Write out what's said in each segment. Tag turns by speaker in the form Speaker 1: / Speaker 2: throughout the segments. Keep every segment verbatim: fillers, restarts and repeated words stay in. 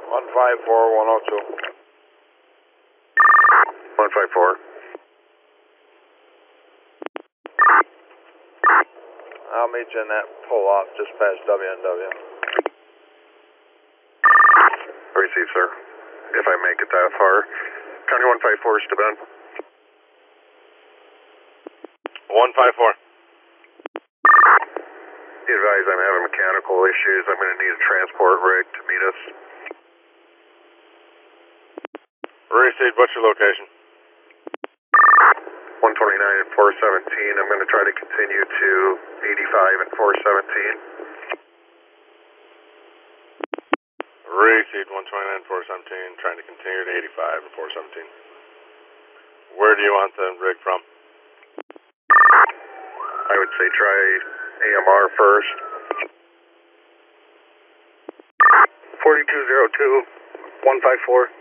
Speaker 1: one five four, one oh two.
Speaker 2: one five four.
Speaker 1: I'll meet you in that pull-off just past W N W.
Speaker 2: Receive, sir. If I make it that far. County one five four, Staben.
Speaker 1: one five four.
Speaker 2: Be advised I'm having mechanical issues. I'm going to need a transport rig to meet us.
Speaker 1: Received, what's your location?
Speaker 2: one twenty-nine and four seventeen. I'm going to try to continue to eighty-five and four seventeen.
Speaker 1: Received, one twenty-nine, four seventeen, trying to continue to eighty-five and four seventeen. Where do you want the rig from?
Speaker 2: I would say try A M R first. forty-two oh two, one five four.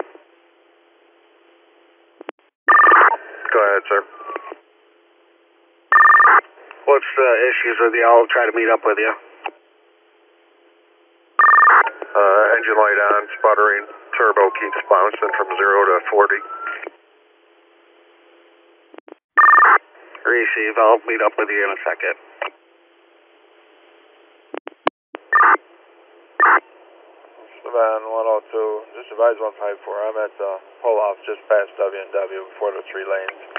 Speaker 2: Go ahead, sir.
Speaker 3: What's the issues with you? I'll try to meet up with you.
Speaker 2: Uh, engine light on, sputtering, turbo keeps bouncing from zero to forty.
Speaker 3: Receive, I'll meet up with you in a second.
Speaker 1: Savannah one oh two, just advise one five four. I'm at the pull-off just past W N W before the three lanes.